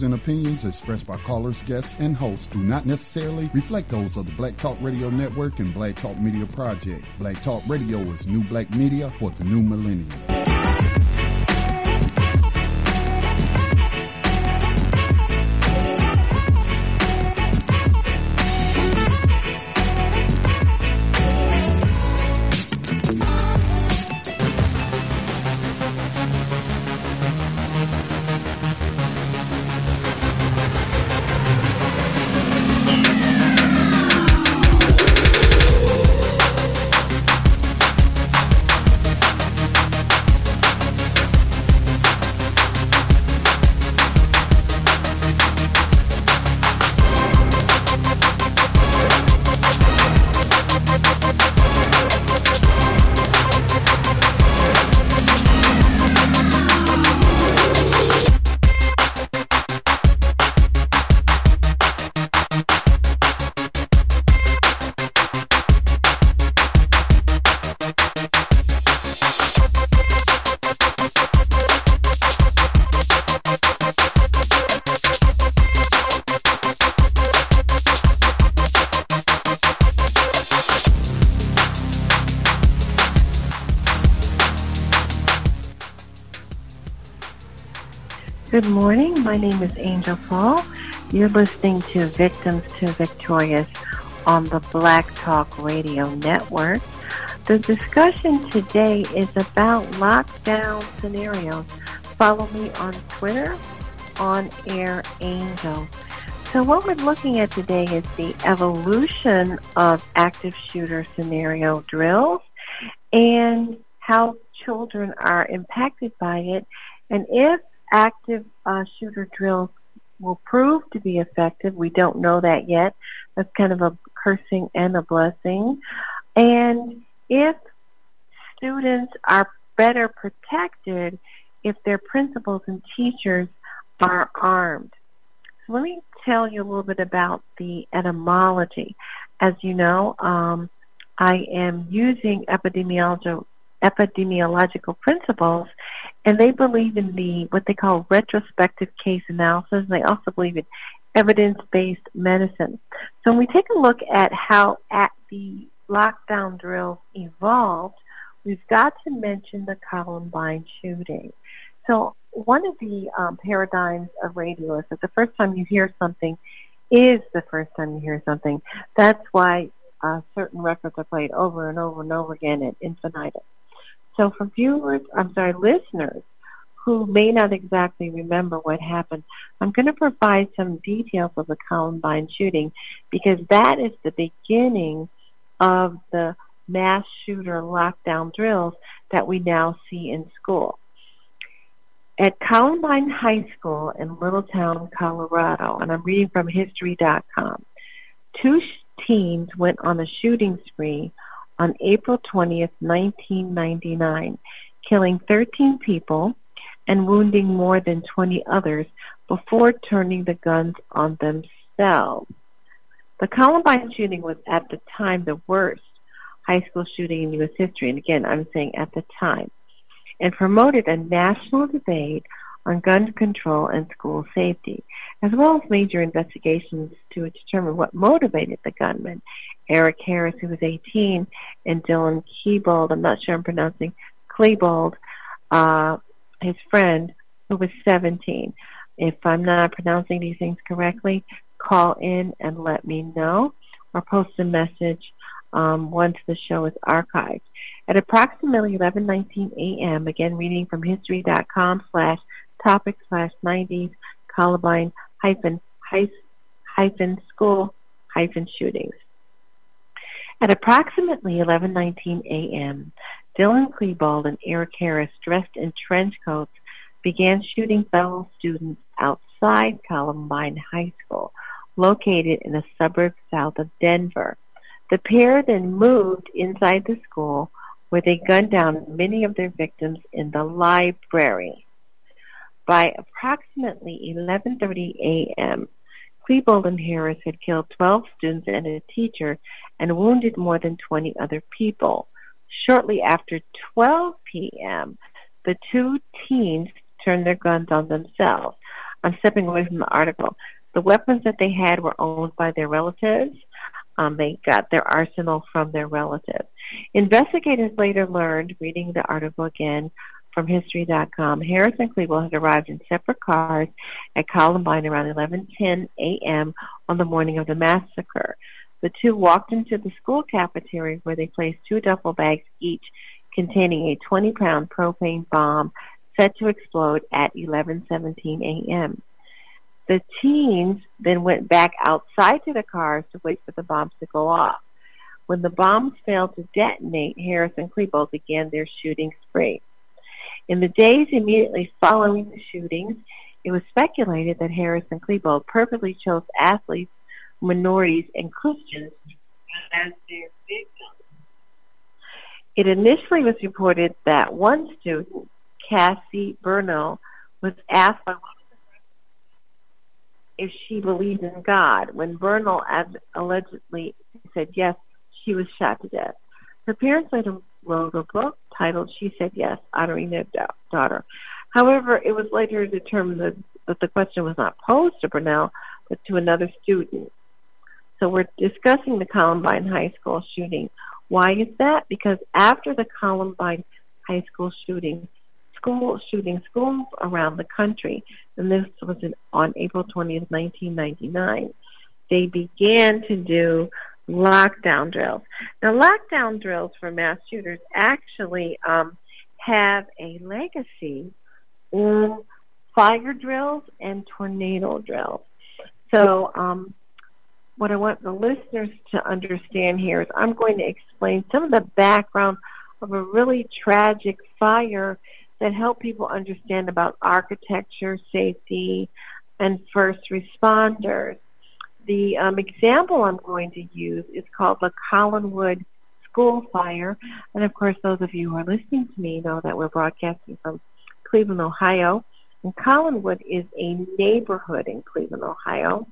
and opinions expressed by callers, guests, and hosts do not necessarily reflect those of the Black Talk Radio Network and Black Talk Media Project. Black Talk Radio is new black media for the new millennium. Good morning. My name is Angel Paul. You're listening to Victims to Victorious on the Black Talk Radio Network. The discussion today is about lockdown scenarios. Follow me on Twitter, On Air Angel. So what we're looking at today is the evolution of active shooter scenario drills and how children are impacted by it, and if active shooter drills will prove to be effective. We don't know that yet. That's kind of a cursing and a blessing. And if students are better protected if their principals and teachers are armed. So let me tell you a little bit about the etymology. As you know, I am using epidemiological principles, and they believe in what they call retrospective case analysis. They also believe in evidence-based medicine. So when we take a look at how the lockdown drills evolved, we've got to mention the Columbine shooting. So one of the paradigms of radio is that the first time you hear something is the first time you hear something. That's why certain records are played over and over and over again at infinitum. So for listeners who may not exactly remember what happened, I'm going to provide some details of the Columbine shooting because that is the beginning of the mass shooter lockdown drills that we now see in school. At Columbine High School in Littletown, Colorado, and I'm reading from History.com, two teens went on a shooting spree on April 20th, 1999, killing 13 people and wounding more than 20 others before turning the guns on themselves. The Columbine shooting was at the time the worst high school shooting in U.S. history, and again, I'm saying at the time, and promoted a national debate on gun control and school safety, as well as major investigations to determine what motivated the gunman. Eric Harris, who was 18, and Dylan Klebold, I'm not sure I'm pronouncing, Klebold, his friend, who was 17. If I'm not pronouncing these things correctly, call in and let me know, or post a message once the show is archived. At approximately 11:19 a.m., again reading from history.com/topic/90s, Columbine school shootings. At approximately 11:19 a.m., Dylan Klebold and Eric Harris, dressed in trench coats, began shooting fellow students outside Columbine High School, located in a suburb south of Denver. The pair then moved inside the school, where they gunned down many of their victims in the library. By approximately 11:30 a.m., Klebold and Harris had killed 12 students and a teacher and wounded more than 20 other people. Shortly after 12 p.m., the two teens turned their guns on themselves. I'm stepping away from the article. The weapons that they had were owned by their relatives. They got their arsenal from their relatives. Investigators later learned, reading the article again from History.com, Harris and Klebold had arrived in separate cars at Columbine around 11:10 a.m. on the morning of the massacre. The two walked into the school cafeteria where they placed 2 duffel bags each containing a 20-pound propane bomb set to explode at 11:17 a.m. The teens then went back outside to the cars to wait for the bombs to go off. When the bombs failed to detonate, Harris and Klebold began their shooting spree. In the days immediately following the shootings, it was speculated that Harris and Klebold purposely chose athletes, minorities, and Christians as their victims. It initially was reported that one student, Cassie Bernal, was asked by one of the if she believed in God. When Bernal allegedly said yes, she was shot to death. Her parents later wrote a book titled She Said Yes, honoring their daughter. However, it was later determined that the question was not posed to Bernal, but to another student. So we're discussing the Columbine High School shooting. Why is that? Because after the Columbine High School shooting, schools around the country, and this was on April 20th, 1999, they began to do lockdown drills. Now, lockdown drills for mass shooters actually have a legacy in fire drills and tornado drills. So what I want the listeners to understand here is I'm going to explain some of the background of a really tragic fire that help people understand about architecture, safety, and first responders. The example I'm going to use is called the Collinwood School Fire. And, of course, those of you who are listening to me know that we're broadcasting from Cleveland, Ohio. And Collinwood is a neighborhood in Cleveland, Ohio.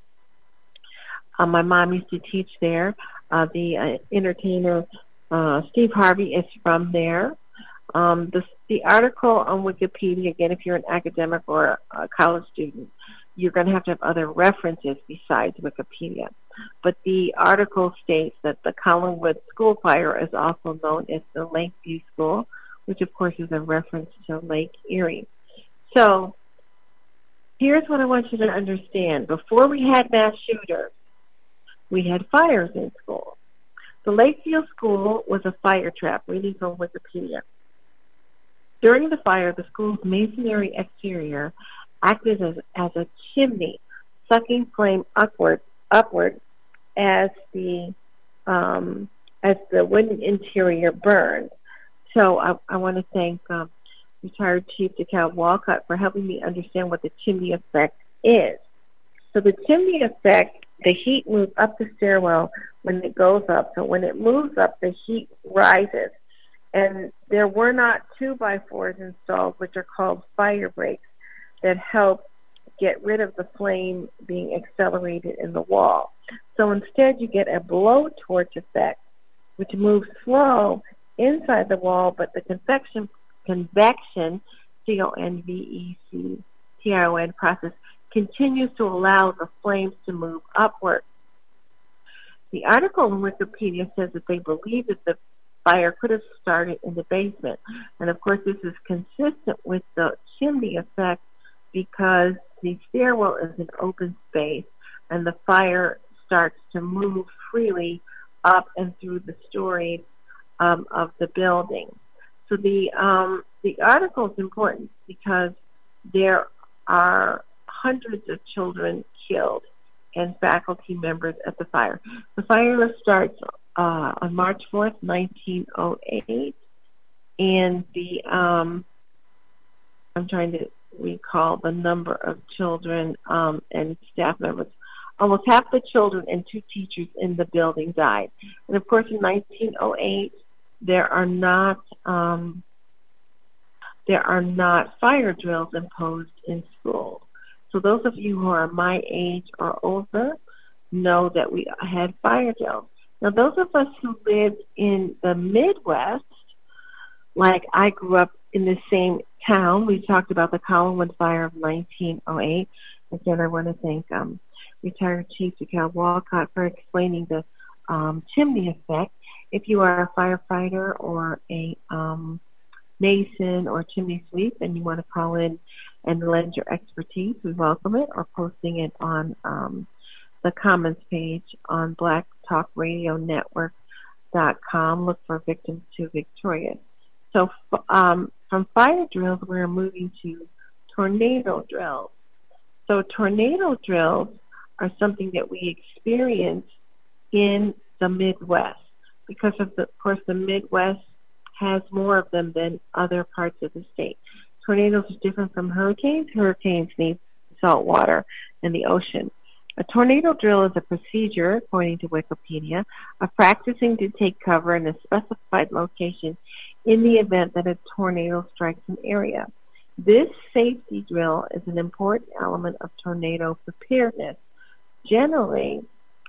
My mom used to teach there. The entertainer Steve Harvey is from there. The article on Wikipedia, again, if you're an academic or a college student, you're going to have other references besides Wikipedia. But the article states that the Collinwood School Fire is also known as the Lakeview School, which, of course, is a reference to Lake Erie. So here's what I want you to understand. Before we had mass shooters, we had fires in schools. The Lakeview School was a fire trap, reading from Wikipedia. During the fire, the school's masonry exterior acted as a chimney, sucking flame upward as the wooden interior burned. So I want to thank retired Chief DeKalb Walcott for helping me understand what the chimney effect is. So the chimney effect, the heat moves up the stairwell when it goes up. So when it moves up, the heat rises. And there were not 2x4s installed, which are called fire breaks, that help get rid of the flame being accelerated in the wall. So instead, you get a blowtorch effect, which moves slow inside the wall, but the convection, CONVECTION process continues to allow the flames to move upward. The article in Wikipedia says that they believe that the fire could have started in the basement. And of course, this is consistent with the chimney effect because the stairwell is an open space and the fire starts to move freely up and through the stories of the building. So the article is important because there are hundreds of children killed and faculty members at the fire. The fire starts on March 4th, 1908, and I'm trying to recall the number of children and staff members. Almost half the children and 2 teachers in the building died. And of course, in 1908, there are not fire drills imposed in schools. So those of you who are my age or older know that we had fire drills. Now, those of us who lived in the Midwest, like I grew up in the same town, we talked about the Collinwood Fire of 1908. Again, I want to thank retired Chief DeKalb Walcott for explaining the chimney effect. If you are a firefighter or a mason or chimney sweep and you want to call in and lend your expertise, we welcome it, or posting it on the comments page on blacktalkradionetwork.com. Look for Victims to Victorious. So from fire drills, we're moving to tornado drills. So tornado drills are something that we experience in the Midwest because of course, the Midwest has more of them than other parts of the state. Tornadoes are different from hurricanes. Hurricanes need salt water in the ocean. A tornado drill is a procedure, according to Wikipedia, of practicing to take cover in a specified location in the event that a tornado strikes an area. This safety drill is an important element of tornado preparedness. Generally,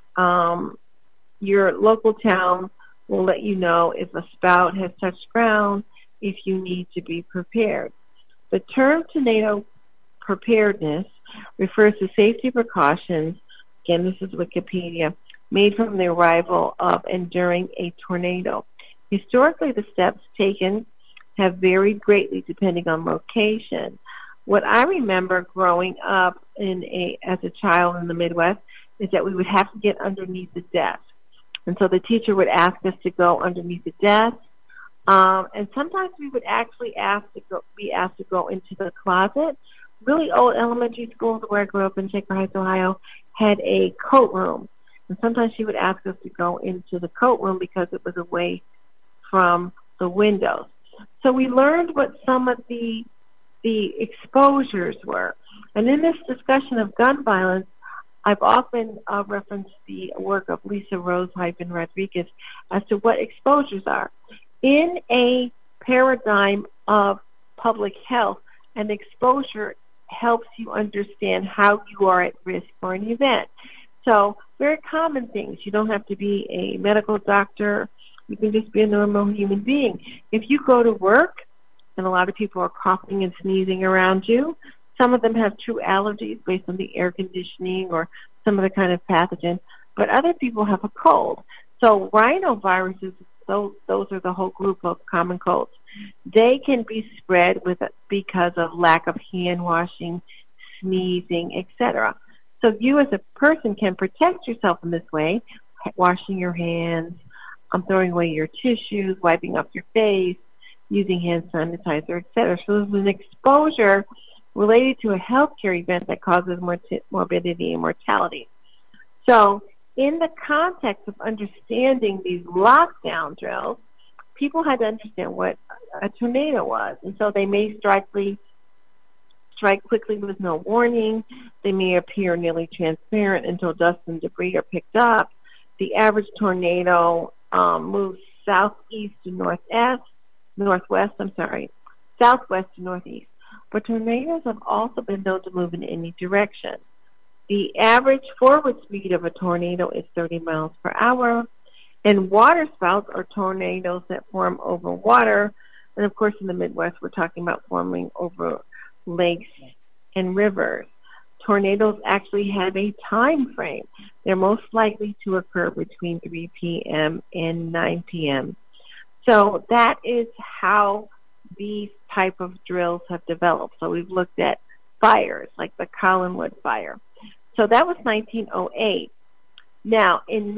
your local town will let you know if a spout has touched ground, if you need to be prepared. The term tornado preparedness refers to safety precautions, again this is Wikipedia, made from the arrival of and during a tornado. Historically, the steps taken have varied greatly depending on location. What I remember growing up as a child in the Midwest is that we would have to get underneath the desk. And so the teacher would ask us to go underneath the desk. And sometimes we would actually be asked to go into the closet. Really old elementary schools where I grew up in Shaker Heights, Ohio, had a coat room. And sometimes she would ask us to go into the coat room because it was away from the windows. So we learned what some of the exposures were. And in this discussion of gun violence, I've often referenced the work of Lisa Rose-Rodriguez as to what exposures are. In a paradigm of public health, an exposure helps you understand how you are at risk for an event. So very common things. You don't have to be a medical doctor. You can just be a normal human being. If you go to work and a lot of people are coughing and sneezing around you, some of them have true allergies based on the air conditioning or some other kind of pathogen, but other people have a cold. So rhinoviruses, those are the whole group of common colds. They can be spread because of lack of hand washing, sneezing, etc. So you as a person can protect yourself in this way, washing your hands, throwing away your tissues, wiping off your face, using hand sanitizer, etc. So there's an exposure related to a healthcare event that causes morbidity and mortality. So in the context of understanding these lockdown drills, people had to understand what a tornado was. And so they may strike quickly with no warning. They may appear nearly transparent until dust and debris are picked up. The average tornado moves southwest to northeast. But tornadoes have also been known to move in any direction. The average forward speed of a tornado is 30 miles per hour. And water spouts are tornadoes that form over water. And of course, in the Midwest, we're talking about forming over lakes and rivers. Tornadoes actually have a time frame. They're most likely to occur between 3 p.m. and 9 p.m. So that is how these type of drills have developed. So we've looked at fires, like the Collinwood fire. So that was 1908. Now, in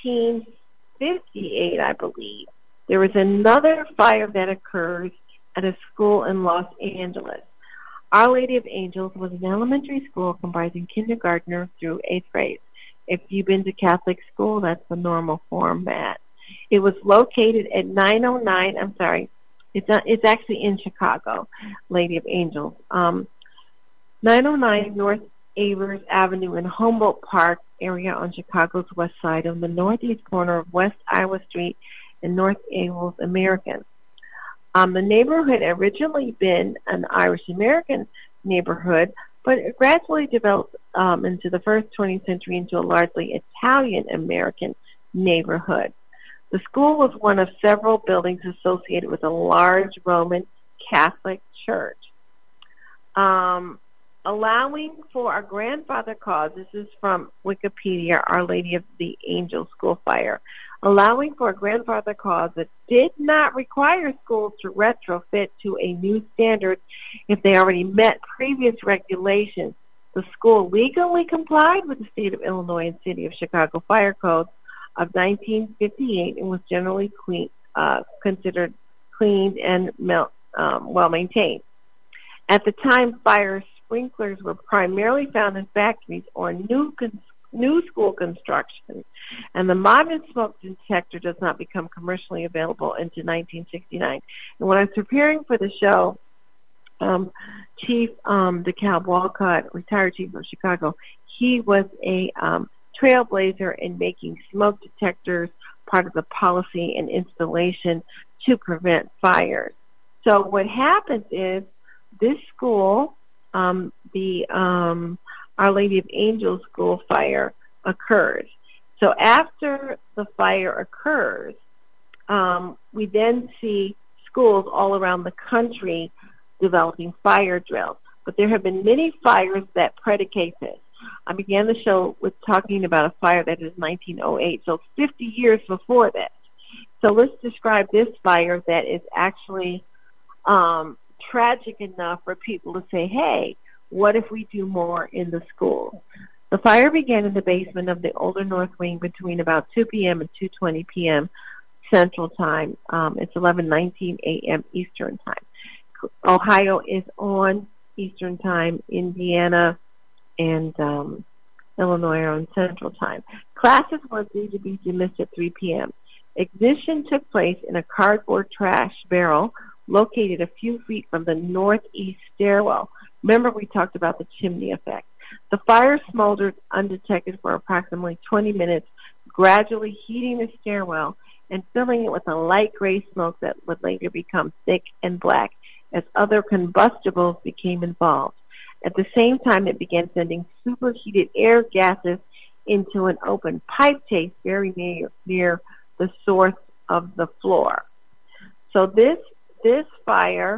1958, I believe, there was another fire that occurs at a school in Los Angeles. Our Lady of Angels was an elementary school comprising kindergartner through 8th grade. If you've been to Catholic school, that's the normal format. It was located at 909, it's actually in Chicago, Lady of Angels. 909 North Avers Avenue in Humboldt Park area on Chicago's west side on the northeast corner of West Iowa Street and North Avers American. The neighborhood had originally been an Irish-American neighborhood, but it gradually developed into the first 20th century into a largely Italian-American neighborhood. The school was one of several buildings associated with a large Roman Catholic church. allowing for a grandfather cause, this is from Wikipedia, Our Lady of the Angels School Fire, allowing for a grandfather cause that did not require schools to retrofit to a new standard if they already met previous regulations. The school legally complied with the state of Illinois and city of Chicago fire codes of 1958 and was generally considered cleaned and well maintained. At the time, fire sprinklers were primarily found in factories or new school construction, and the modern smoke detector does not become commercially available until 1969. And when I was preparing for the show, Chief DeKalb Walcott, retired chief of Chicago, he was a trailblazer in making smoke detectors part of the policy and installation to prevent fires. So what happens is this school, the Our Lady of Angels School fire occurs. So after the fire occurs, we then see schools all around the country developing fire drills. But there have been many fires that predicate this. I began the show with talking about a fire that is 1908, so 50 years before that. So let's describe this fire that is actually tragic enough for people to say, hey, what if we do more in the schools? The fire began in the basement of the older North Wing between about 2 p.m. and 2:20 p.m. Central Time. It's 11:19 a.m. Eastern Time. Ohio is on Eastern Time. Indiana and Illinois are on Central Time. Classes were agreed to be dismissed at 3 p.m. Ignition took place in a cardboard trash barrel located a few feet from the northeast stairwell. Remember, we talked about the chimney effect. The fire smoldered undetected for approximately 20 minutes, gradually heating the stairwell and filling it with a light gray smoke that would later become thick and black as other combustibles became involved. At the same time, it began sending superheated air gases into an open pipe chase very near the source of the floor. So this fire,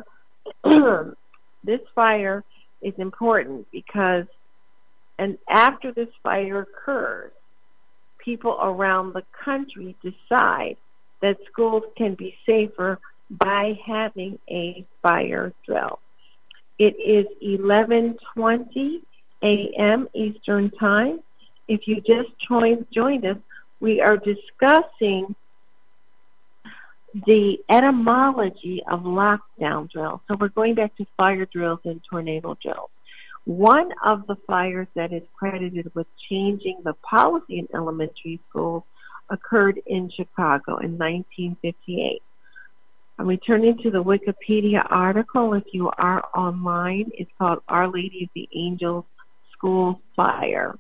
this fire is important because, and after this fire occurs, people around the country decide that schools can be safer by having a fire drill. It is 11:20 a.m. Eastern Time. If you just joined us, we are discussing the etymology of lockdown drills. So we're going back to fire drills and tornado drills. One of the fires that is credited with changing the policy in elementary schools occurred in Chicago in 1958. I'm returning to the Wikipedia article. If you are online, it's called Our Lady of the Angels School Fire.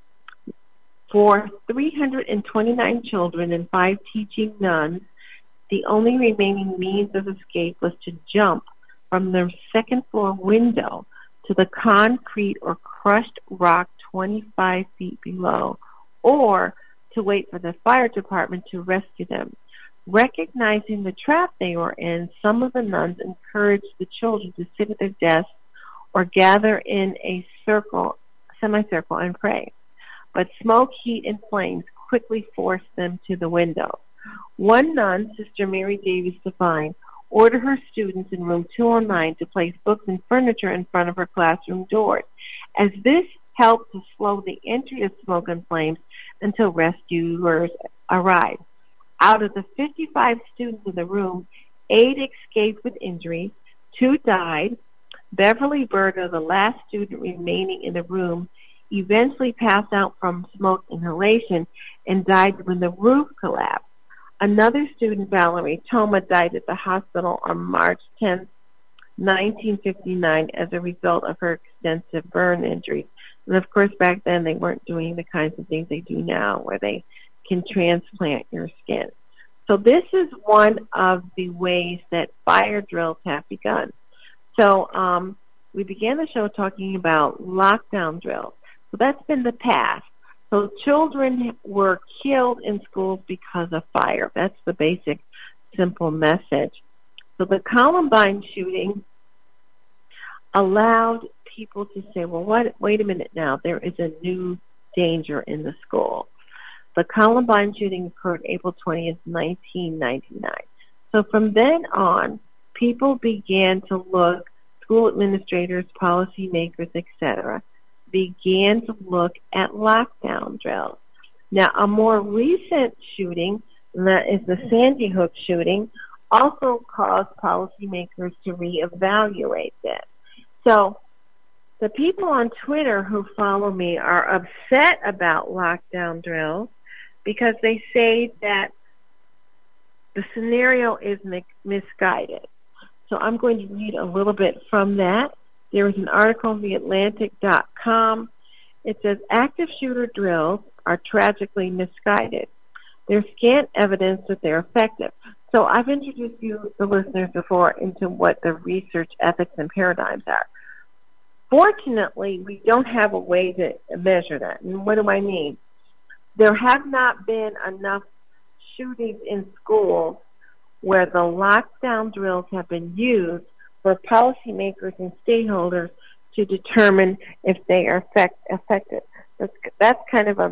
For 329 children and 5 teaching nuns, the only remaining means of escape was to jump from their second-floor window to the concrete or crushed rock 25 feet below, or to wait for the fire department to rescue them. Recognizing the trap they were in, some of the nuns encouraged the children to sit at their desks or gather in a semicircle, and pray. But smoke, heat, and flames quickly forced them to the window. One nun, Sister Mary Davis Devine, ordered her students in room 209 to place books and furniture in front of her classroom doors, as this helped to slow the entry of smoke and flames until rescuers arrived. Out of the 55 students in the room, 8 escaped with injuries, 2 died. Beverly Berta, the last student remaining in the room, eventually passed out from smoke inhalation and died when the roof collapsed. Another student, Valerie Toma, died at the hospital on March 10, 1959, as a result of her extensive burn injuries. And of course, back then they weren't doing the kinds of things they do now, where they can transplant your skin. So this is one of the ways that fire drills have begun. So we began the show talking about lockdown drills. So that's been the past. So children were killed in schools because of fire. That's the basic, simple message. So the Columbine shooting allowed people to say, well, wait a minute now, there is a new danger in the school. The Columbine shooting occurred April 20th, 1999. So from then on, people began to look, school administrators, policymakers, etc., began to look at lockdown drills. Now, a more recent shooting, that is the Sandy Hook shooting, also caused policymakers to reevaluate this. So the people on Twitter who follow me are upset about lockdown drills because they say that the scenario is misguided. So I'm going to read a little bit from that. There was an article on TheAtlantic.com. It says, active shooter drills are tragically misguided. There's scant evidence that they're effective. So I've introduced you, the listeners, before into what the research ethics and paradigms are. Fortunately, we don't have a way to measure that. And what do I mean? There have not been enough shootings in schools where the lockdown drills have been used for policymakers and stakeholders to determine if they are effective. That's kind of a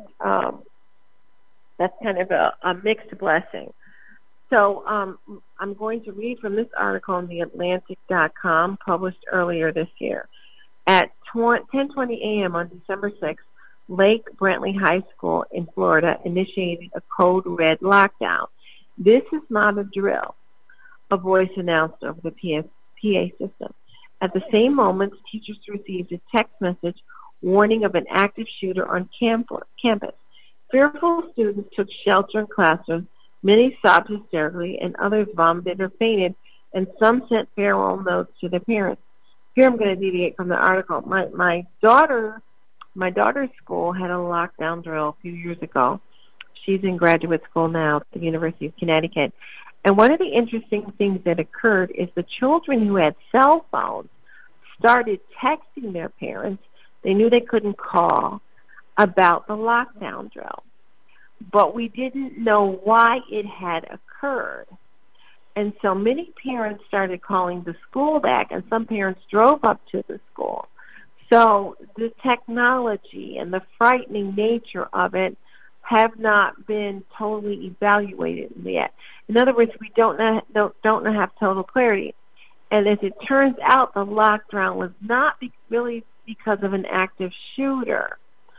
mixed blessing. So I'm going to read from this article on TheAtlantic.com, published earlier this year. At 10:20 a.m. on December 6th, Lake Brantley High School in Florida initiated a code red lockdown. This is not a drill, a voice announced over the PA system. At the same moment, teachers received a text message warning of an active shooter on campus. Fearful students took shelter in classrooms. Many sobbed hysterically, and others vomited or fainted, and some sent farewell notes to their parents. Here I'm going to deviate from the article. My daughter's school had a lockdown drill a few years ago. She's in graduate school now at the University of Connecticut. And one of the interesting things that occurred is the children who had cell phones started texting their parents. They knew they couldn't call about the lockdown drill. But we didn't know why it had occurred. And so many parents started calling the school back, and some parents drove up to the school. So the technology and the frightening nature of it have not been totally evaluated yet. In other words, we don't have total clarity. And as it turns out, the lockdown was not really because of an active shooter.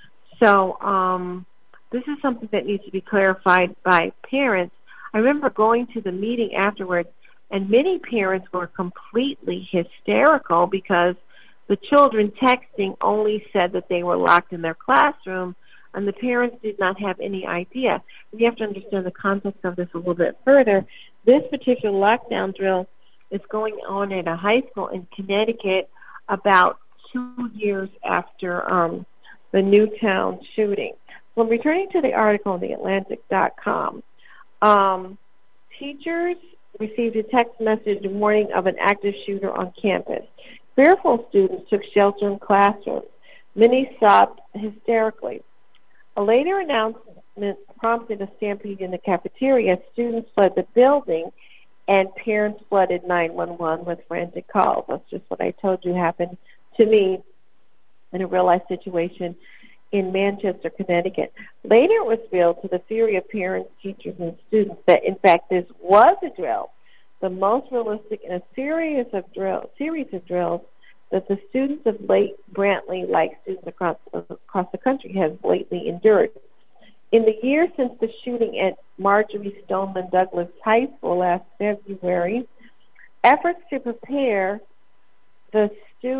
So this is something that needs to be clarified by parents. I remember going to the meeting afterwards, and many parents were completely hysterical because the children texting only said that they were locked in their classroom, and the parents did not have any idea. And you have to understand the context of this a little bit further. This particular lockdown drill is going on at a high school in Connecticut about 2 years after the Newtown shooting. So I'm returning to the article on TheAtlantic.com. Teachers received a text message warning of an active shooter on campus. Fearful students took shelter in classrooms. Many sobbed hysterically. A later announcement prompted a stampede in the cafeteria. Students fled the building, and parents flooded 911 with frantic calls. That's just what I told you happened to me in a real-life situation in Manchester, Connecticut. Later it was revealed to the fury of parents, teachers, and students that, in fact, this was a drill, the most realistic in a series of drills that the students of Lake Brantley, like students across the country, have lately endured. In the years since the shooting at Marjorie Stoneman Douglas High School last February, efforts to prepare the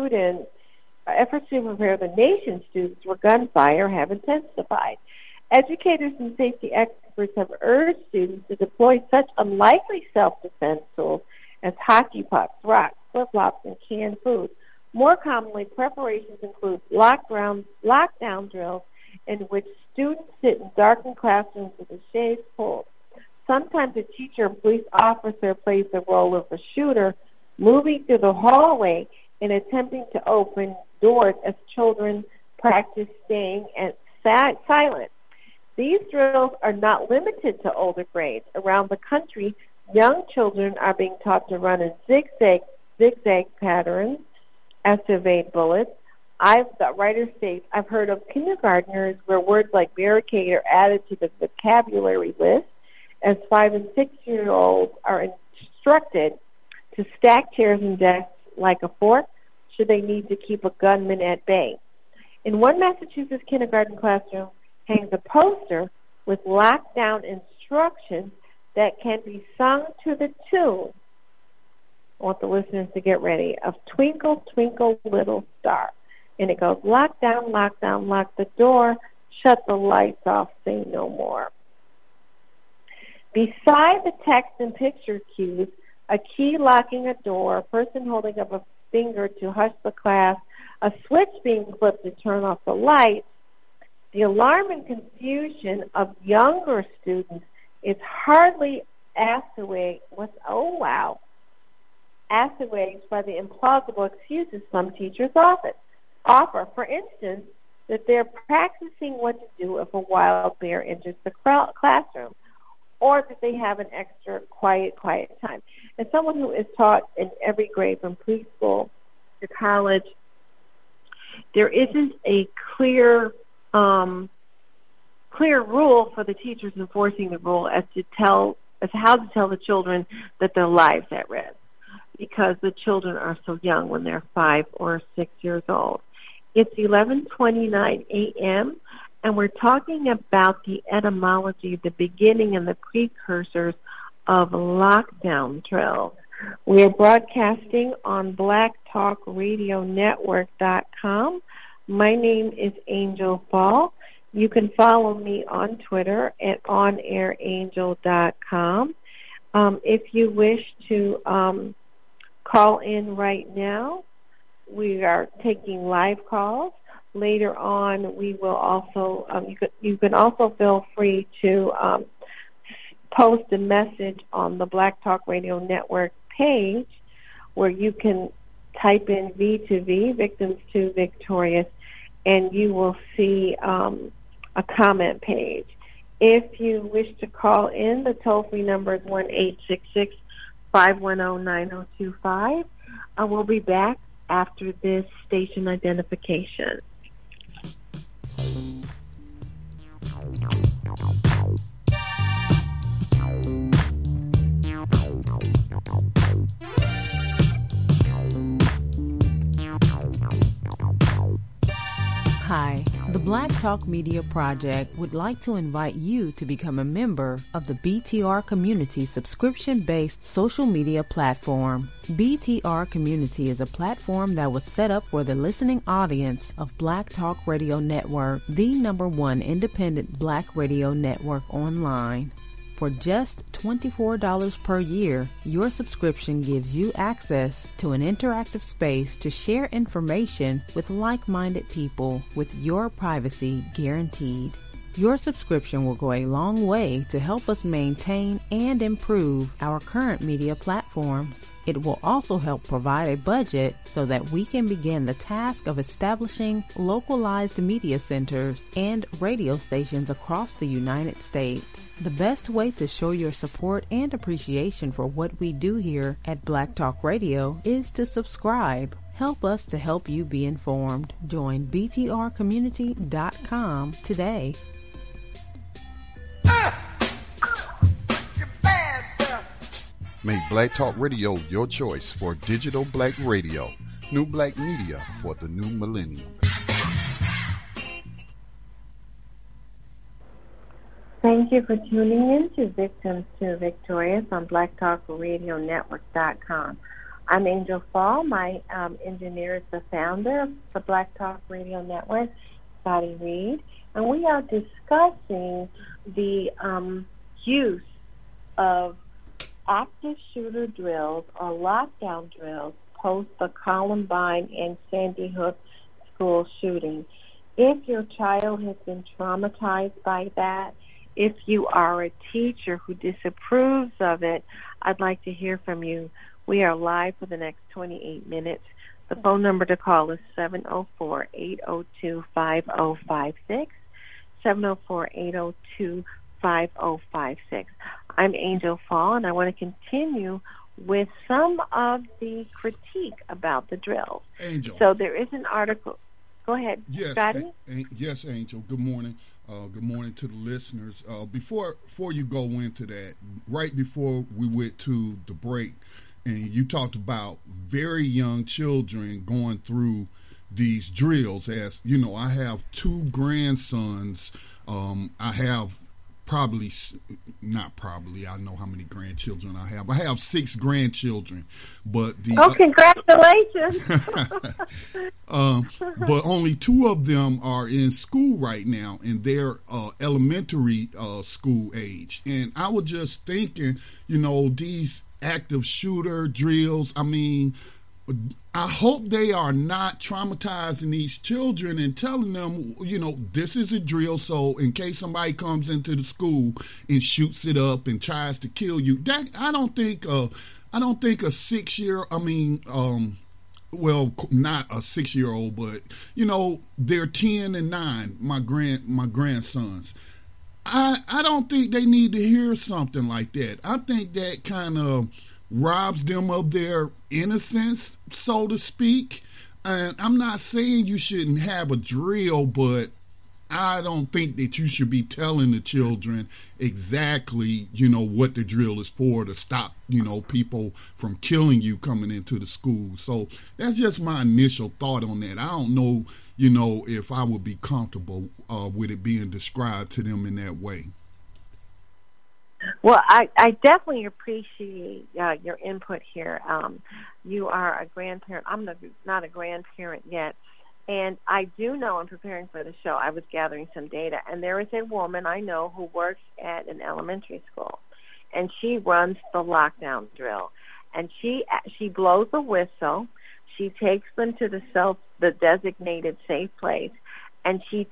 nation's students for gunfire have intensified. Educators and safety experts have urged students to deploy such unlikely self-defense tools as hockey pucks, rocks, flip-flops, and canned food. More commonly, preparations include lockdown drills in which students sit in darkened classrooms with the shades pulled. Sometimes a teacher or police officer plays the role of a shooter, moving through the hallway and attempting to open doors as children practice staying silent. These drills are not limited to older grades. Around the country, young children are being taught to run in zigzag patterns as to evade bullets. The writer states, I've heard of kindergartners where words like barricade are added to the vocabulary list, as 5- and 6-year-olds are instructed to stack chairs and desks like a fort should they need to keep a gunman at bay. In one Massachusetts kindergarten classroom hangs a poster with lockdown instructions that can be sung to the tune, I want the listeners to get ready, of Twinkle, Twinkle, Little Star. And it goes, lock down, lock the door, shut the lights off, say no more. Beside the text and picture cues, a key locking a door, a person holding up a finger to hush the class, a switch being flipped to turn off the lights, the alarm and confusion of younger students is hardly assuaged by the implausible excuses some teachers offer. For instance, that they're practicing what to do if a wild bear enters the classroom, or that they have an extra quiet time. As someone who is taught in every grade from preschool to college, there isn't a clear rule for the teachers enforcing the rule as how to tell the children that their lives at risk, because the children are so young when they're 5 or 6 years old. It's 11:29 a.m., and we're talking about the etymology, the beginning and the precursors of lockdown drills. We are broadcasting on BlackTalkRadioNetwork.com. My name is Angel Fall. You can follow me on Twitter at OnAirAngel.com. If you wish to call in right now, we are taking live calls. Later on, we will also, you can also feel free to post a message on the Black Talk Radio Network page where you can type in V2V, Victims to Victorious, and you will see a comment page. If you wish to call in, the toll-free number is 1-866-510-9025. We'll be back after this station identification. Hi, the Black Talk Media Project would like to invite you to become a member of the BTR Community subscription-based social media platform. BTR Community is a platform that was set up for the listening audience of Black Talk Radio Network, the #1 independent Black radio network online. For just $24 per year, your subscription gives you access to an interactive space to share information with like-minded people with your privacy guaranteed. Your subscription will go a long way to help us maintain and improve our current media platforms. It will also help provide a budget so that we can begin the task of establishing localized media centers and radio stations across the United States. The best way to show your support and appreciation for what we do here at Black Talk Radio is to subscribe. Help us to help you be informed. Join BTRcommunity.com today. Make Black Talk Radio your choice for digital black radio. New black media for the new millennium. Thank you for tuning in to Victims to Victorious on BlackTalkRadioNetwork.com. I'm Angel Fall. My engineer is the founder of the Black Talk Radio Network, Scotty Reed, and we are discussing the use of active shooter drills or lockdown drills post the Columbine and Sandy Hook school shooting. If your child has been traumatized by that, if you are a teacher who disapproves of it, I'd like to hear from you. We are live for the next 28 minutes. The phone number to call is 704-802-5056, 704-802-5056. I'm Angel Fall, and I want to continue with some of the critique about the drills. Angel. So there is an article. Go ahead, yes, Scotty. Yes, Angel. Good morning. Good morning to the listeners. Before you go into that, right before we went to the break, and you talked about very young children going through these drills. As you know, I have two grandsons. I have I know how many grandchildren I have. I have 6 grandchildren, but congratulations! But only 2 of them are in school right now, and they're elementary school age. And I was just thinking, these active shooter drills. I mean, I hope they are not traumatizing these children and telling them, this is a drill, so in case somebody comes into the school and shoots it up and tries to kill you, I don't think a 6-year, not a 6-year-old, but they're 10 and 9, my grandsons. I don't think they need to hear something like that. I think that kind of robs them of their innocence, so to speak. And I'm not saying you shouldn't have a drill, but I don't think that you should be telling the children exactly, what the drill is for to stop, people from killing you coming into the school. So that's just my initial thought on that. I don't know, if I would be comfortable with it being described to them in that way. Well, I definitely appreciate your input here. You are a grandparent. I'm not a grandparent yet. And I do know in preparing for the show, I was gathering some data. And there is a woman I know who works at an elementary school. And she runs the lockdown drill. And she blows a whistle. She takes them to the designated safe place. And she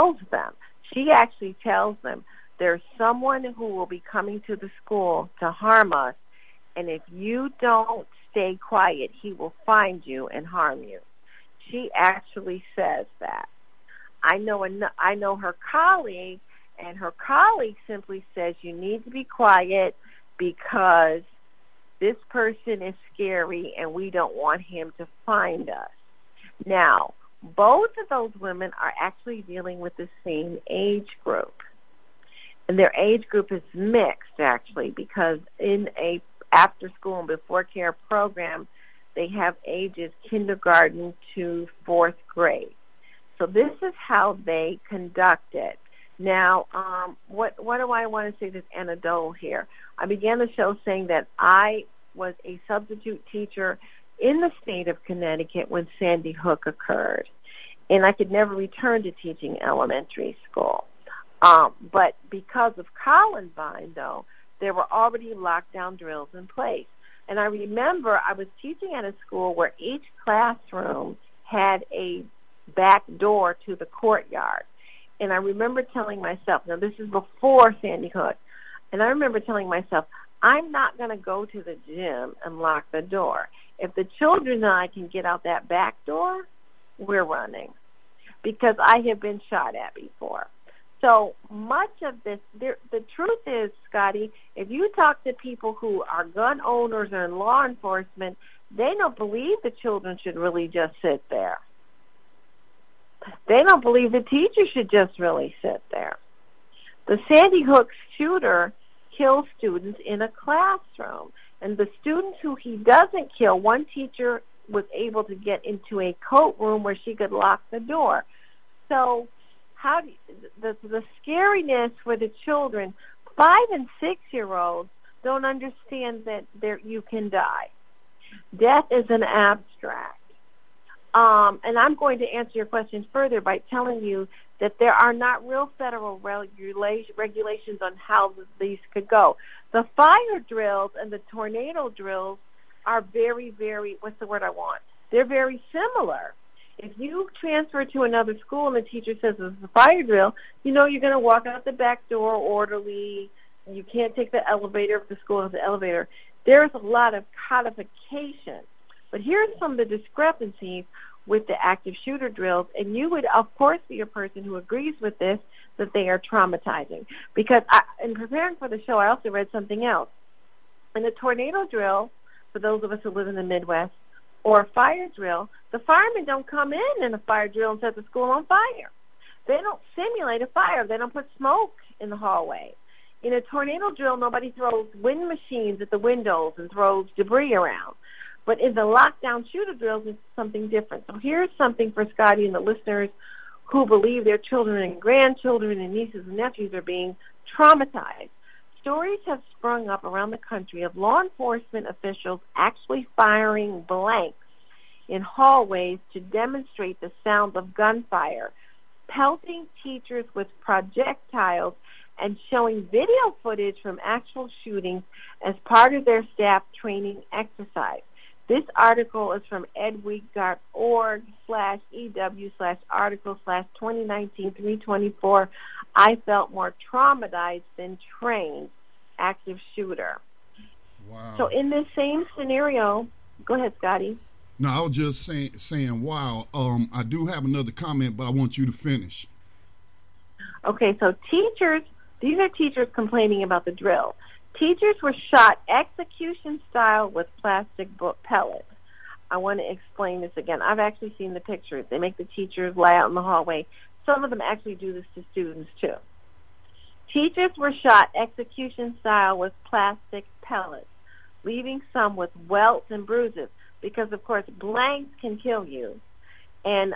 actually tells them, there's someone who will be coming to the school to harm us, and if you don't stay quiet, he will find you and harm you. She actually says that. I know her colleague, and her colleague simply says you need to be quiet because this person is scary and we don't want him to find us. Now, both of those women are actually dealing with the same age group. And their age group is mixed, actually, because in a after-school and before-care program, they have ages kindergarten to 4th grade. So this is how they conduct it. Now, what do I want to say this anecdotal here? I began the show saying that I was a substitute teacher in the state of Connecticut when Sandy Hook occurred, and I could never return to teaching elementary school. But because of Columbine, though, there were already lockdown drills in place. And I remember I was teaching at a school where each classroom had a back door to the courtyard. And I remember telling myself, now this is before Sandy Hook, and I remember telling myself, I'm not going to go to the gym and lock the door. If the children and I can get out that back door, we're running. Because I have been shot at before. So much of this, the truth is, Scotty, if you talk to people who are gun owners or in law enforcement, they don't believe the children should really just sit there. They don't believe the teacher should just really sit there. The Sandy Hook shooter kills students in a classroom. And the students who he doesn't kill, one teacher was able to get into a coat room where she could lock the door. So the scariness for the children, 5 and 6-year-olds don't understand that you can die. Death is an abstract. And I'm going to answer your question further by telling you that there are not real federal regulations on how these could go. The fire drills and the tornado drills are very, very, what's the word I want? They're very similar. If you transfer to another school and the teacher says this is a fire drill, you're going to walk out the back door orderly. You can't take the elevator if the school has an elevator. There's a lot of codification. But here's some of the discrepancies with the active shooter drills, and you would, of course, be a person who agrees with this, that they are traumatizing. Because in preparing for the show, I also read something else. In the tornado drill, for those of us who live in the Midwest, or a fire drill, the firemen don't come in a fire drill and set the school on fire. They don't simulate a fire. They don't put smoke in the hallway. In a tornado drill, nobody throws wind machines at the windows and throws debris around. But in the lockdown shooter drills, it's something different. So here's something for Scotty and the listeners who believe their children and grandchildren and nieces and nephews are being traumatized. Stories have sprung up around the country of law enforcement officials actually firing blanks in hallways to demonstrate the sound of gunfire, pelting teachers with projectiles, and showing video footage from actual shootings as part of their staff training exercise. This article is from edweek.org/EW/article/2019-324. I felt more traumatized than trained active shooter. Wow. So in this same scenario, go ahead, Scotty. No, I was just saying, wow. I do have another comment, but I want you to finish. Okay, so these are teachers complaining about the drill. Teachers were shot execution style with plastic pellets. I want to explain this again. I've actually seen the pictures. They make the teachers lie out in the hallway. Some of them actually do this to students too. Teachers were shot execution style with plastic pellets, leaving some with welts and bruises because, of course, blanks can kill you, and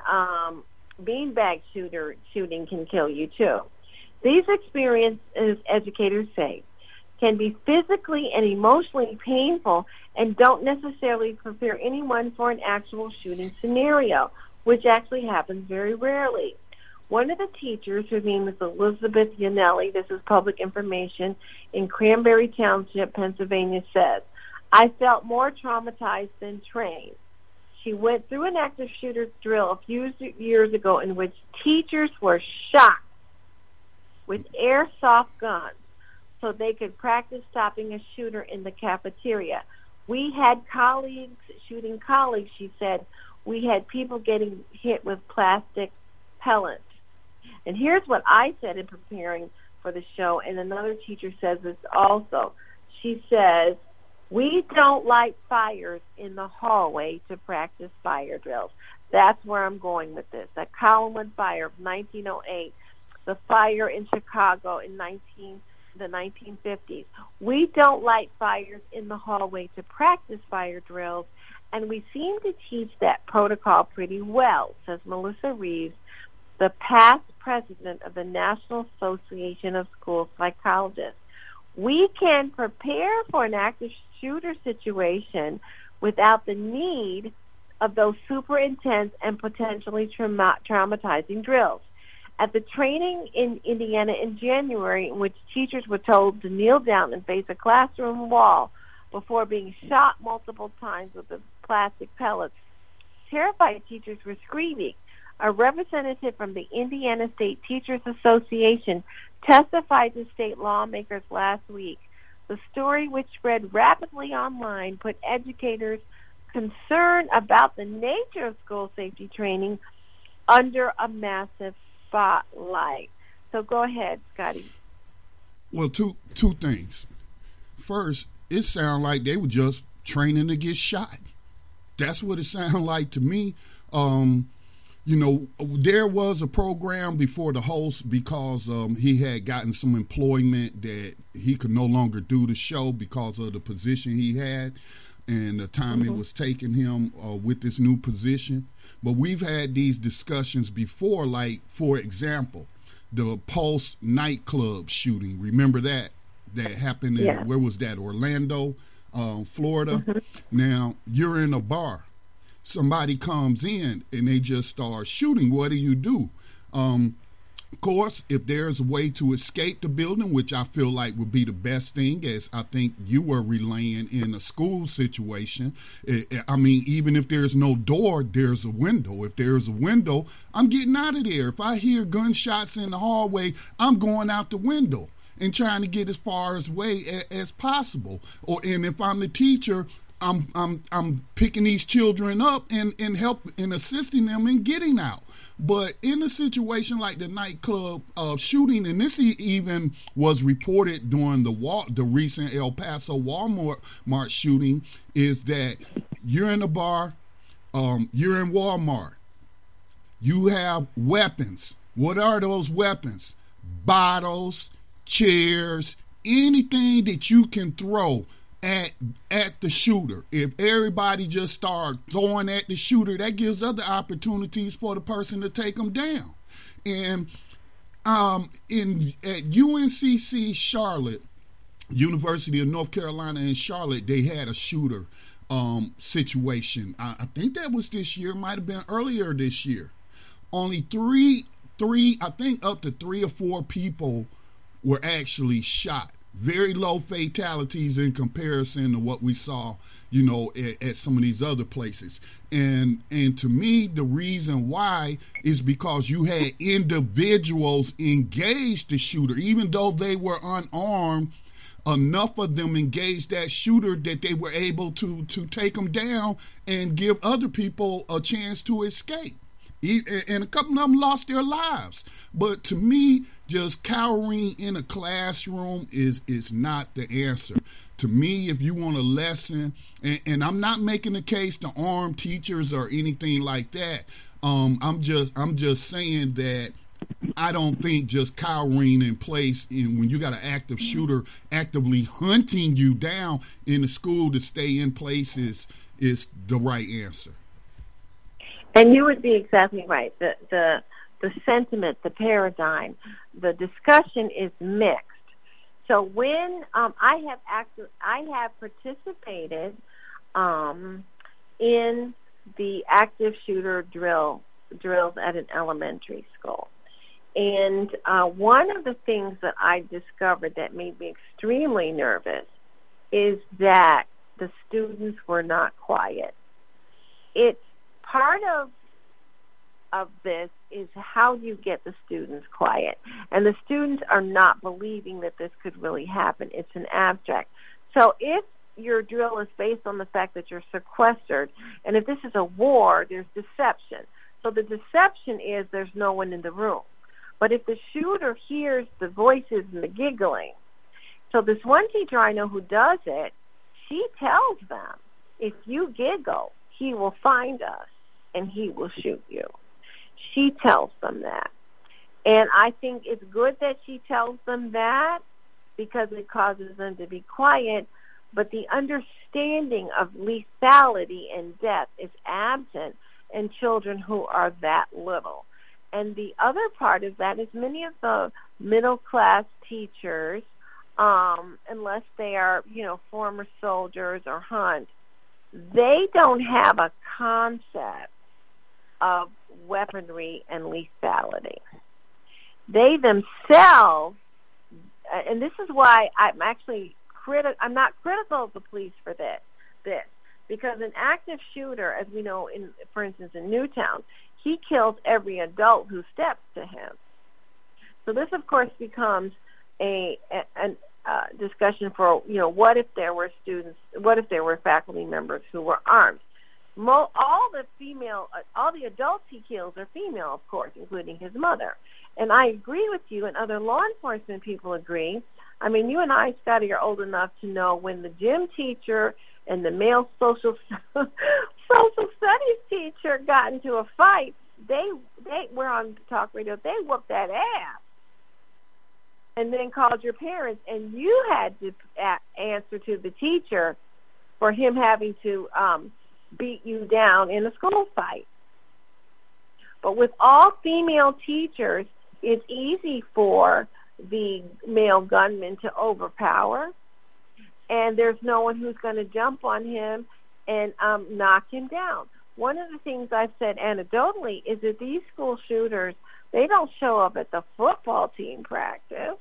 beanbag shooting can kill you too. These experiences, educators say, can be physically and emotionally painful and don't necessarily prepare anyone for an actual shooting scenario, which actually happens very rarely. One of the teachers, her name is Elizabeth Yanelli, this is public information, in Cranberry Township, Pennsylvania, says, I felt more traumatized than trained. She went through an active shooter drill a few years ago in which teachers were shot with airsoft guns so they could practice stopping a shooter in the cafeteria. We had colleagues shooting colleagues, she said. We had people getting hit with plastic pellets. And here's what I said in preparing for the show, and another teacher says this also. She says, we don't light fires in the hallway to practice fire drills. That's where I'm going with this. That Collinwood fire of 1908, the fire in Chicago in the 1950s. We don't light fires in the hallway to practice fire drills, and we seem to teach that protocol pretty well, says Melissa Reeves, the past president of the National Association of School Psychologists. We can prepare for an active shooter situation without the need of those super intense and potentially traumatizing drills. At the training in Indiana in January, in which teachers were told to kneel down and face a classroom wall before being shot multiple times with the plastic pellets, terrified teachers were screaming. A representative from the Indiana State Teachers Association testified to state lawmakers last week. The story, which spread rapidly online, put educators concerned about the nature of school safety training under a massive spotlight. So go ahead, Scotty. Well, two things. First, it sounded like they were just training to get shot. That's what it sounded like to me. There was a program before the host because he had gotten some employment that he could no longer do the show because of the position he had and the time it was taking him with this new position. But we've had these discussions before, like, for example, the Pulse nightclub shooting. Remember that happened in, where was that, Orlando, Florida? Now, you're in a bar. Somebody comes in and they just start shooting. What do? Of course, if there's a way to escape the building, which I feel like would be the best thing, as I think you were relaying in a school situation. Even if there's no door, there's a window. If there's a window, I'm getting out of there. If I hear gunshots in the hallway, I'm going out the window and trying to get as far away as possible. And if I'm the teacher, I'm picking these children up and help and assisting them in getting out. But in a situation like the nightclub shooting, and this even was reported during the recent El Paso Walmart shooting, is that you're in a bar, you're in Walmart, you have weapons. What are those weapons? Bottles, chairs, anything that you can throw at the shooter. If everybody just start throwing at the shooter, that gives other opportunities for the person to take them down. And at UNCC Charlotte, University of North Carolina in Charlotte, they had a shooter situation. I think that was this year, might have been earlier this year. Only three, I think up to 3 or 4 people were actually shot. Very low fatalities in comparison to what we saw, at some of these other places. And to me, the reason why is because you had individuals engage the shooter, even though they were unarmed. Enough of them engaged that shooter that they were able to take him down and give other people a chance to escape. And a couple of them lost their lives. But to me, just cowering in a classroom is not the answer. To me, if you want a lesson, and I'm not making the case to arm teachers or anything like that. I'm just saying that I don't think just cowering in place, and when you got an active shooter actively hunting you down in the school to stay in place is the right answer. And you would be exactly right. The sentiment, the paradigm, the discussion is mixed. So when I have participated in the active shooter drills at an elementary school, and one of the things that I discovered that made me extremely nervous is that the students were not quiet. It's part of this is how you get the students quiet. And the students are not believing that this could really happen. It's an abstract. So if your drill is based on the fact that you're sequestered, and if this is a war, there's deception. So the deception is there's no one in the room. But if the shooter hears the voices and the giggling, so this one teacher I know who does it, she tells them, if you giggle, he will find us and he will shoot you. She tells them that. And I think it's good that she tells them that because it causes them to be quiet, but the understanding of lethality and death is absent in children who are that little. And the other part of that is many of the middle-class teachers, unless they are, former soldiers or hunt, they don't have a concept of weaponry and lethality. They themselves, and this is why I'm not critical of the police for this, because an active shooter, as we know, for instance, in Newtown, he kills every adult who steps to him. So this, of course, becomes a discussion for, what if there were faculty members who were armed? All the adults he kills are female, of course, including his mother. And I agree with you, and other law enforcement people agree. I mean, you and I, Scotty, are old enough to know when the gym teacher and the male social studies teacher got into a fight, they were on talk radio, they whooped that ass and then called your parents, and you had to answer to the teacher for him having to beat you down in a school fight. But with all female teachers, it's easy for the male gunman to overpower, and there's no one who's going to jump on him and knock him down. One of the things I've said anecdotally is that these school shooters, they don't show up at the football team practice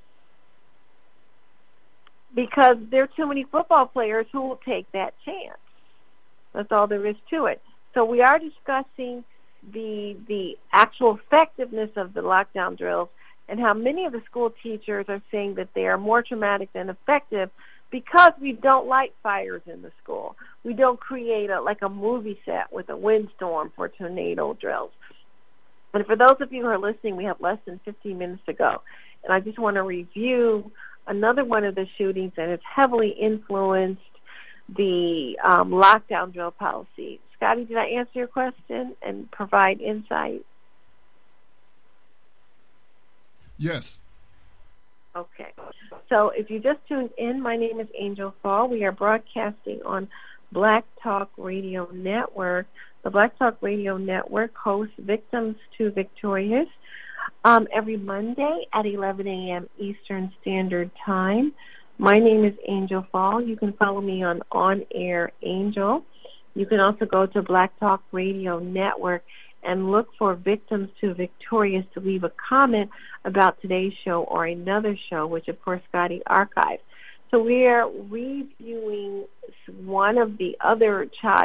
because there are too many football players who will take that chance. That's all there is to it. So we are discussing the actual effectiveness of the lockdown drills and how many of the school teachers are saying that they are more traumatic than effective because we don't light fires in the school. We don't create a movie set with a windstorm for tornado drills. And for those of you who are listening, we have less than 15 minutes to go. And I just want to review another one of the shootings that has heavily influenced the lockdown drill policy. Scotty, did I answer your question and provide insight? Yes. Okay. So if you just tuned in, my name is Angel Fall. We are broadcasting on Black Talk Radio Network. The Black Talk Radio Network hosts Victims to Victorious every Monday at 11 a.m. Eastern Standard Time. My name is Angel Fall. You can follow me on Air Angel. You can also go to Black Talk Radio Network and look for Victims to Victorious to leave a comment about today's show or another show, which, of course, Scotty archives. So we are reviewing one of the other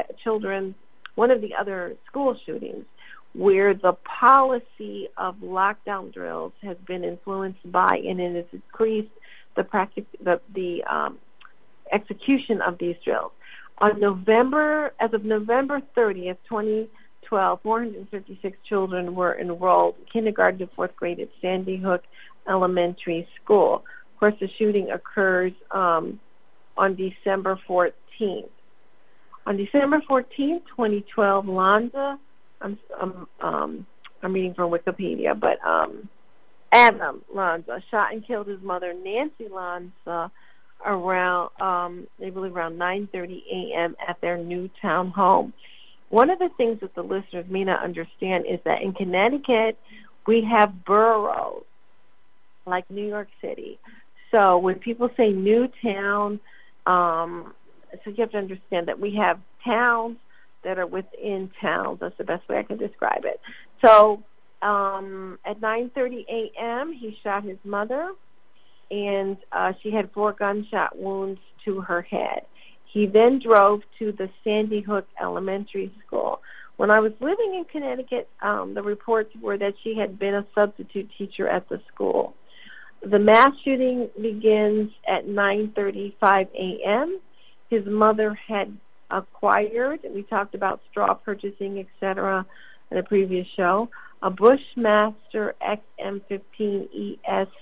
school shootings where the policy of lockdown drills has been influenced by and it has increased the execution of these drills. As of November 30th, 2012, 456 children were enrolled in kindergarten to fourth grade at Sandy Hook Elementary School. Of course, the shooting occurs on December 14th. On December 14th, 2012, Lanza, I'm reading from Wikipedia, but Adam Lanza shot and killed his mother, Nancy Lanza, around 9:30 a.m. at their Newtown home. One of the things that the listeners may not understand is that in Connecticut, we have boroughs like New York City. So when people say Newtown, so you have to understand that we have towns that are within towns. That's the best way I can describe it. So at 9:30 a.m., he shot his mother, and she had 4 gunshot wounds to her head. He then drove to the Sandy Hook Elementary School. When I was living in Connecticut, the reports were that she had been a substitute teacher at the school. The mass shooting begins at 9:35 a.m. His mother had acquired, we talked about straw purchasing, etc., in a previous show, a Bushmaster XM15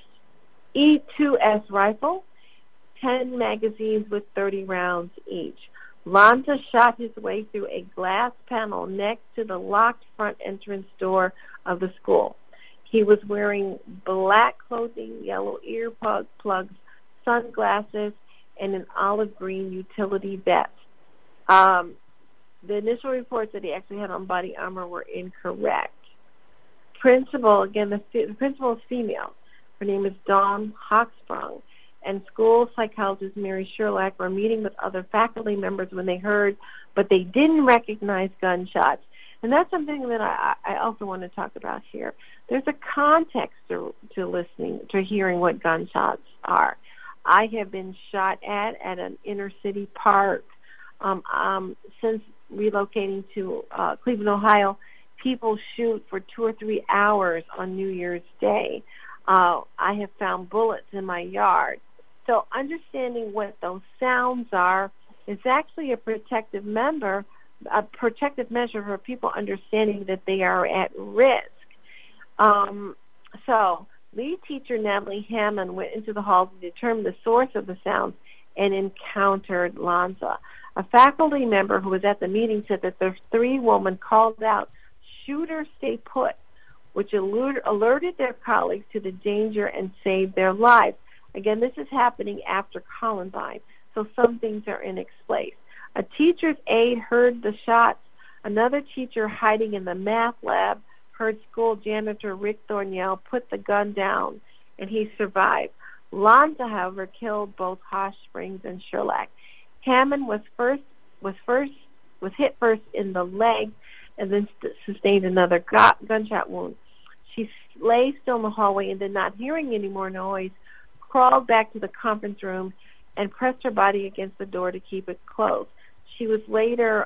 E2S rifle, 10 magazines with 30 rounds each. Lanza shot his way through a glass panel next to the locked front entrance door of the school. He was wearing black clothing, yellow earplugs, sunglasses, and an olive green utility vest. The initial reports that he actually had on body armor were incorrect. Principal, again, the principal is female. Her name is Dawn Hochsprung, and school psychologist Mary Sherlock were meeting with other faculty members when they heard, but they didn't recognize gunshots. And that's something that I also want to talk about here. There's a context to listening, to hearing what gunshots are. I have been shot at an inner city park. Since relocating to Cleveland, Ohio, people shoot for 2 or 3 hours on New Year's Day. I have found bullets in my yard. So understanding what those sounds are is actually a protective measure for people understanding that they are at risk. So lead teacher Natalie Hammond went into the hall to determine the source of the sounds and encountered Lanza. A faculty member who was at the meeting said that the 3 women called out, "Shooter, stay put," which alerted their colleagues to the danger and saved their lives. Again, this is happening after Columbine, so some things are in its place. A teacher's aide heard the shots. Another teacher hiding in the math lab heard school janitor Rick Thornell put the gun down, and he survived. Lanza, however, killed both Hochsprung and Sherlock. Hammond was hit first in the leg and then sustained another gunshot wound. She lay still in the hallway and then, not hearing any more noise, crawled back to the conference room and pressed her body against the door to keep it closed. She was later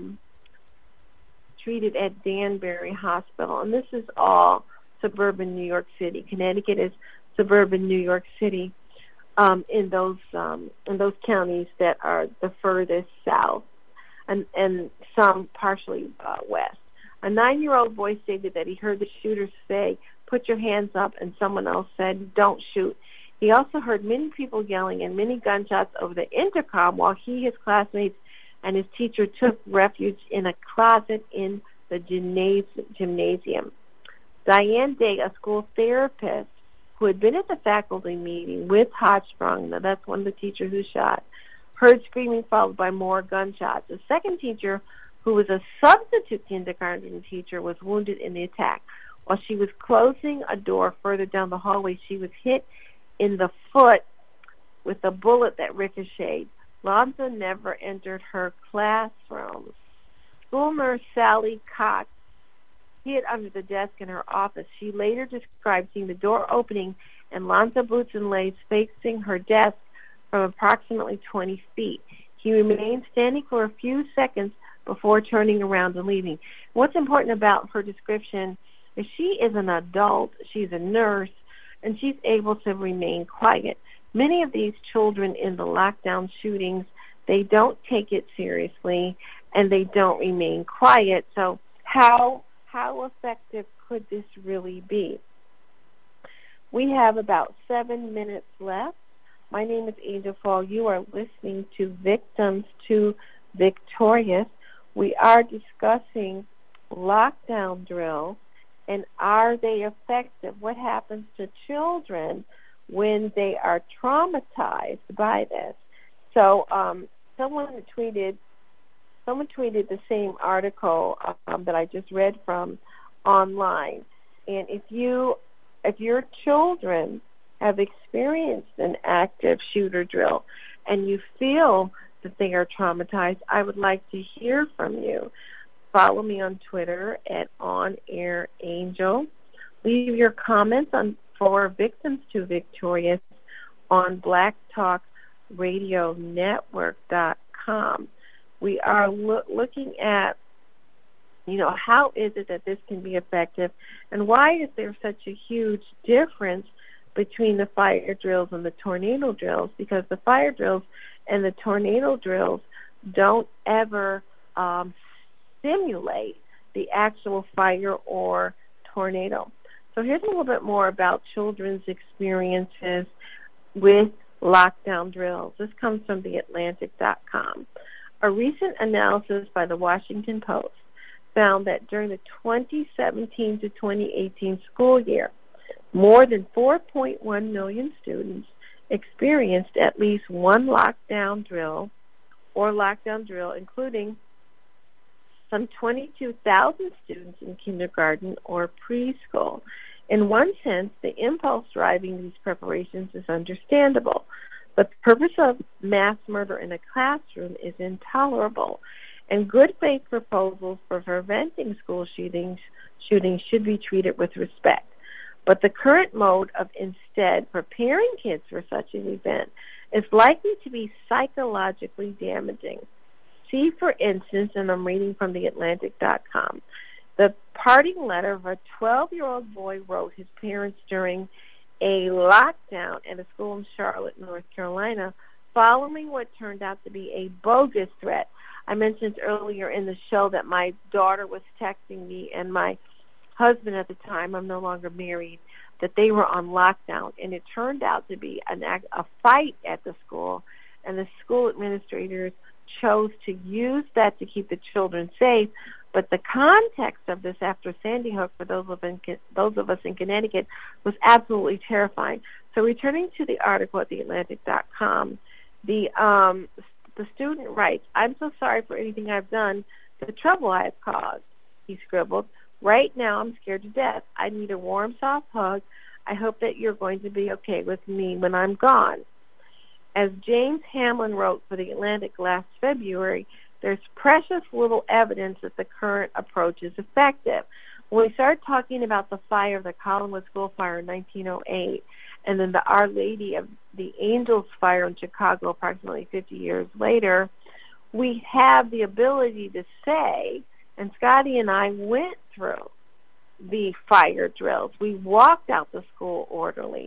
treated at Danbury Hospital, and this is all suburban New York City. Connecticut is suburban New York City. in those counties that are the furthest south, and some partially west. A 9-year-old boy stated that he heard the shooters say, "Put your hands up," and someone else said, "Don't shoot." He also heard many people yelling and many gunshots over the intercom while he, his classmates, and his teacher took refuge in a closet in the gymnasium. Diane Day, a school therapist who had been at the faculty meeting with Hodgsprung, now that's one of the teachers who shot, heard screaming followed by more gunshots. A second teacher, who was a substitute kindergarten teacher, was wounded in the attack. While she was closing a door further down the hallway, she was hit in the foot with a bullet that ricocheted. Lanza never entered her classroom. School nurse Sally Cox hid under the desk in her office. She later described seeing the door opening and Lanza boots and lace facing her desk from approximately 20 feet. He remained standing for a few seconds before turning around and leaving. What's important about her description is she is an adult, she's a nurse, and she's able to remain quiet. Many of these children in the lockdown shootings, they don't take it seriously and they don't remain quiet. So how effective could this really be? We have about 7 minutes left. My name is Angel Fall. You are listening to Victims to Victorious. We are discussing lockdown drills and are they effective? What happens to children when they are traumatized by this? So someone tweeted the same article that I just read from online. And if your children have experienced an active shooter drill and you feel that they are traumatized, I would like to hear from you. Follow me on Twitter at OnAirAngel. Leave your comments for Victims to Victorious on BlackTalkRadioNetwork.com. We are looking at, how is it that this can be effective, and why is there such a huge difference between the fire drills and the tornado drills? Because the fire drills and the tornado drills don't ever simulate the actual fire or tornado. So here's a little bit more about children's experiences with lockdown drills. This comes from TheAtlantic.com. A recent analysis by the Washington Post found that during the 2017 to 2018 school year, more than 4.1 million students experienced at least one lockdown drill, including some 22,000 students in kindergarten or preschool. In one sense, the impulse driving these preparations is understandable. The purpose of mass murder in a classroom is intolerable, and good faith proposals for preventing school shootings should be treated with respect. But the current mode of instead preparing kids for such an event is likely to be psychologically damaging. See, for instance, and I'm reading from TheAtlantic.com, the parting letter of a 12-year-old boy wrote his parents during a lockdown at a school in Charlotte, North Carolina, following what turned out to be a bogus threat. I mentioned earlier in the show that my daughter was texting me and my husband at the time, I'm no longer married, that they were on lockdown, and it turned out to be a fight at the school, and the school administrators chose to use that to keep the children safe. But the context of this after Sandy Hook, for those of us in Connecticut, was absolutely terrifying. So returning to the article at TheAtlantic.com, the student writes, "I'm so sorry for anything I've done, the trouble I have caused," he scribbled. "Right now I'm scared to death. I need a warm, soft hug. I hope that you're going to be okay with me when I'm gone." As James Hamlin wrote for The Atlantic last February, there's precious little evidence that the current approach is effective. When we started talking about the fire of the Collinwood School fire in 1908, and then the Our Lady of the Angels fire in Chicago approximately 50 years later, we have the ability to say, and Scotty and I went through the fire drills. We walked out the school orderly.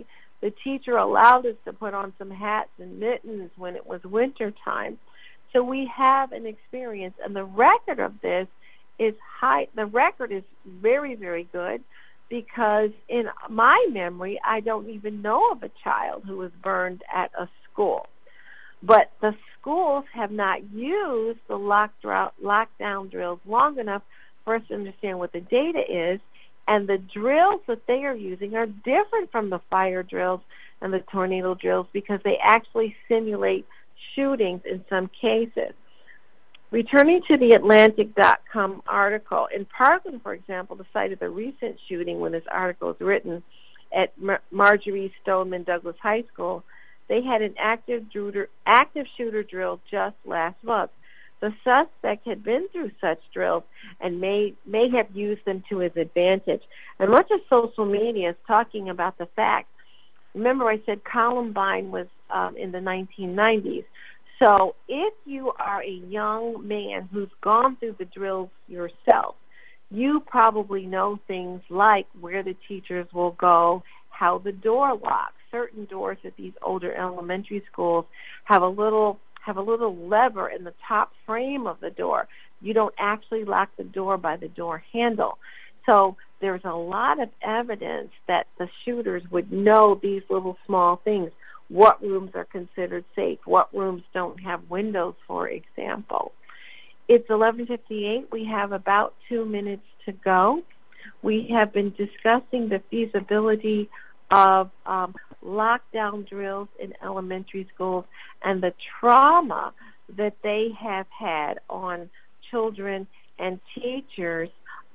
The teacher allowed us to put on some hats and mittens when it was winter time. So we have an experience, and the record of this is high. The record is very, very good, because in my memory, I don't even know of a child who was burned at a school. But the schools have not used the lockdown drills long enough for us to understand what the data is, and the drills that they are using are different from the fire drills and the tornado drills, because they actually simulate shootings in some cases. Returning to the Atlantic.com article, in Parkland, for example, the site of the recent shooting when this article was written at Marjorie Stoneman Douglas High School, they had an active shooter drill just last month. The suspect had been through such drills and may have used them to his advantage. And much of social media is talking about the fact, remember I said Columbine was in the 1990s. So if you are a young man who's gone through the drills yourself, you probably know things like where the teachers will go, how the door locks. Certain doors at these older elementary schools have a little lever in the top frame of the door. You don't actually lock the door by the door handle. So there's a lot of evidence that the shooters would know these little small things. What rooms are considered safe? What rooms don't have windows, for example? It's 11:58. We have about 2 minutes to go. We have been discussing the feasibility of lockdown drills in elementary schools and the trauma that they have had on children and teachers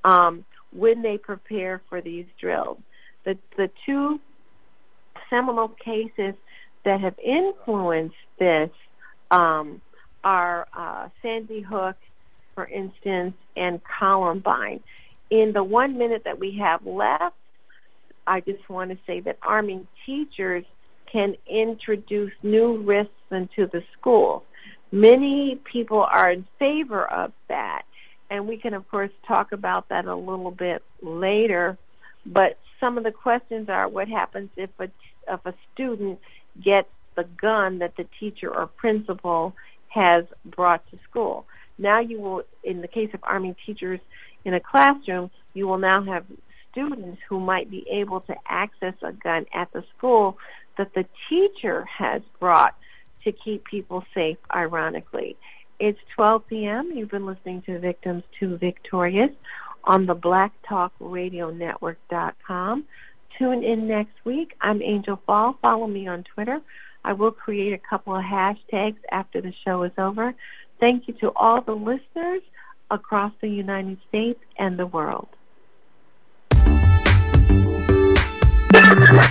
when they prepare for these drills. The two seminal cases that have influenced this are Sandy Hook, for instance, and Columbine. In the 1 minute that we have left, I just want to say that arming teachers can introduce new risks into the schools. Many people are in favor of that, and we can, of course, talk about that a little bit later. But some of the questions are, what happens if a student gets the gun that the teacher or principal has brought to school? Now you will, in the case of arming teachers in a classroom, you will now have students who might be able to access a gun at the school that the teacher has brought to keep people safe, ironically. It's 12 p.m. You've been listening to Victims to Victorious on the BlackTalkRadioNetwork.com. Tune in next week. I'm Angel Fall. Follow me on Twitter. I will create a couple of hashtags after the show is over. Thank you to all the listeners across the United States and the world.